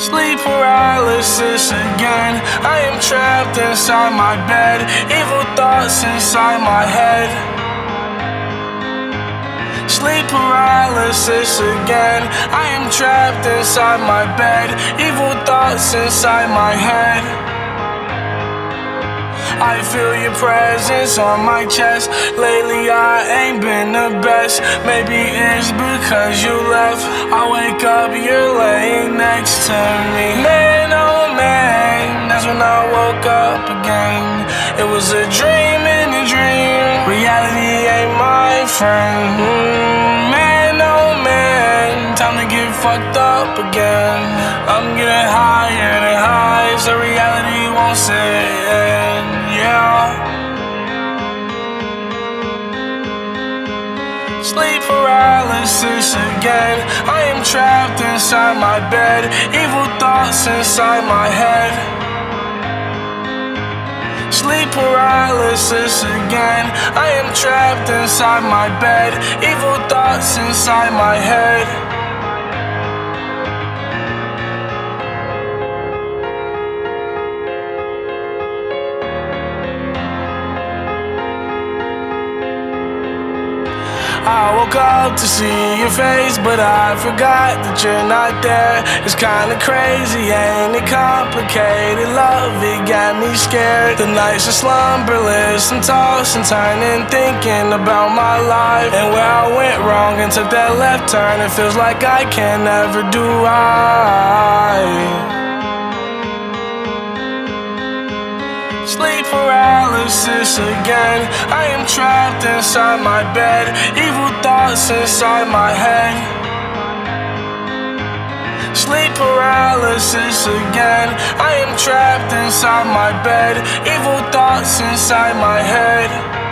Sleep paralysis again. I am trapped inside my bed. Evil thoughts inside my head. Sleep paralysis again. I am trapped inside my bed. Evil thoughts inside my head. I feel your presence on my chest. Lately I ain't been the best. Maybe it's because you left. I wake up, you're laying next to me. Man, oh man, that's when I woke up again. It was a dream in a dream. Reality ain't my friend. Man, oh man, time to get fucked up again. I'm getting higher than high, so reality won't set in. Sleep paralysis again. I am trapped inside my bed. Evil thoughts inside my head. Sleep paralysis again. I am trapped inside my bed. Evil thoughts inside my head. I woke up to see your face, but I forgot that you're not there. It's kinda crazy, ain't it complicated? Love, it got me scared. The nights are slumberless, I'm tossing, turning, thinking about my life and where I went wrong and took that left turn. It feels like I can never do right. Sleep paralysis again. I am trapped inside my bed. Evil thoughts inside my head. Sleep paralysis again. I am trapped inside my bed. Evil thoughts inside my head.